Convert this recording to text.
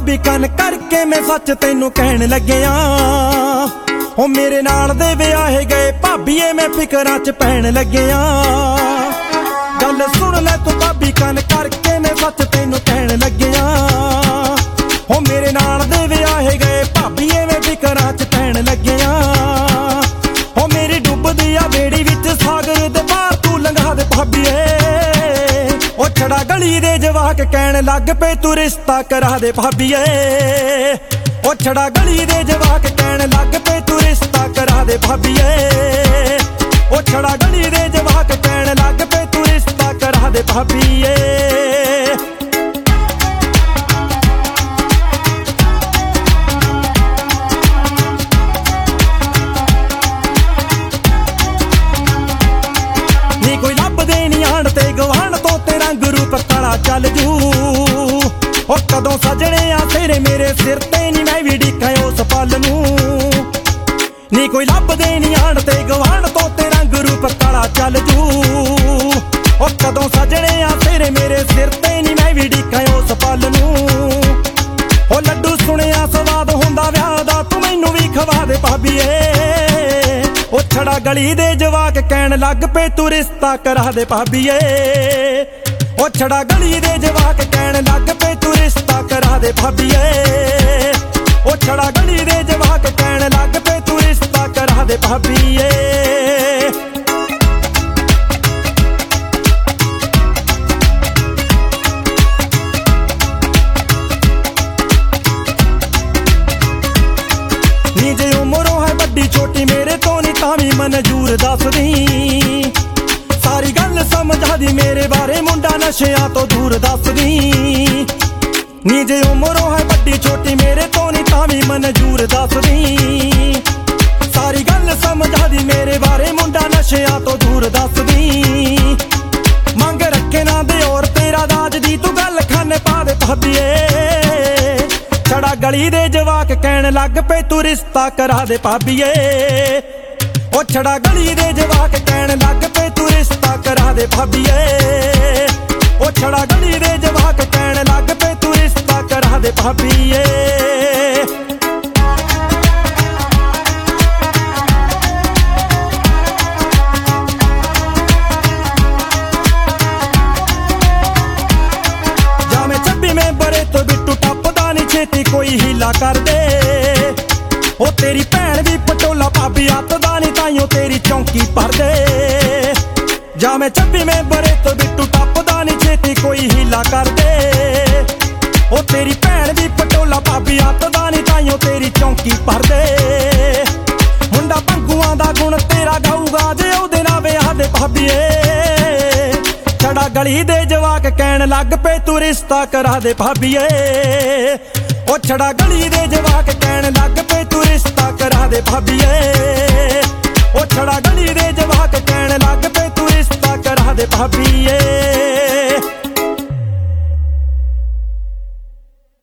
भाभी कन करके मैं सच तैनू कहन लग्या ओ मेरे नाल दे विआहे गए भाभीए मैं फिकरां च पैण लग्या। गल सुन ले तू भाभी कन करके मैं सच तैनू कहन लग्या ओ मेरे नाल दे विआहे गए भाभीए मैं फिकरां च पैण लग्या। ओ मेरी डुबदी आ बेड़ी विच सागर दे पार तू लंघा दे भाभीए ओ छड़ा गली दे जवाक कहन लग पे तू रिश्ता करा दे भाभीए ओ छड़ा गली दे जवाक कहन लग पे तू रिश्ता करा दे भाभीए ओ छड़ा गली दे जवाक कहन लग पे तू रिश्ता करा दे भाभीए। नी कोई लब दे नी आण ते गवाण तो तेरा गुरु पकाला चल जू ओ कदों सजने आ तेरे मेरे सिर ते नी मैं भी डिक्का उस पल नू। नी कोई लब दे नी आण ते गवाण तो तेरा गुरु पकाला चल जू ओ कदों सजने आ तेरे मेरे सिर ते नी मैं भी डिक्का उस पल नू। ओ लड्डू सुनिया स्वाद हुंदा विआह दा तू मैनू भी खवा दे भाभीए ओ छड़ा गली दे जवाक कहन लग पे तू रिश्ता करा दे भाभीए ओ छड़ा गली दे जवाक कहन लग पे तू रिश्ता करा दे भाभीए ओ छड़ा गली दे जवाक कहन लग पे तू रिश्ता करा दे भाभीए। नी जे उमरों है बड़ी छोटी मेरे तो नी तावी मंजूर दस दी सारी गल समझा दी मेरे बारे मुंडा नशियां तो दूर दस दी। नी जे उमरों है बड़ी छोटी मेरे तो नी तावी मंजूर दस दी सारी गल समझा दी मेरे बारे मुंडा नशियां तो दूर दस दी। मंग रखे ना दे और तेरा दाज दी तू गल खाने पा दे भाभीए छड़ा गली दे जवाक कहन लग पे तू रिश्ता करा दे भाभीए ओ छड़ा गली दे जवाक कहन लग पे तू रिश्ता करा दे भाभीए ओ छड़ा गली दे जवाक कहन लग पे तू रिश्ता करा दे भाभीए। जामे 26 में बरे तो बिट्टू टपदा नी छेती कोई हीला कर दे ओ तेरी भैन भी पटोला भाभी आतदा नी ताइयों तेरी चौंकी भर दे। जामे 26 में बरे तो बिट्टू टपदा नी छेती कोई हीला कर दे ओ तेरी भैन भी पटोला भाभी आतदा नी ताइयों तेरी चौंकी भर दे। मुंडा भंगुआं दा गुण तेरा गाऊगा जे ओदे नाल विआह दे भाभीए छड़ा गली दे जवाक कहन लग पे तू रिश्ता करा दे भाभीए ओ छड़ा गली दे जवाक कहन लग पे तू रिश्ता करा दे भाभीए ओ छड़ा गली दे जवाक कहन लग पे तू रिश्ता करा दे भाभीए।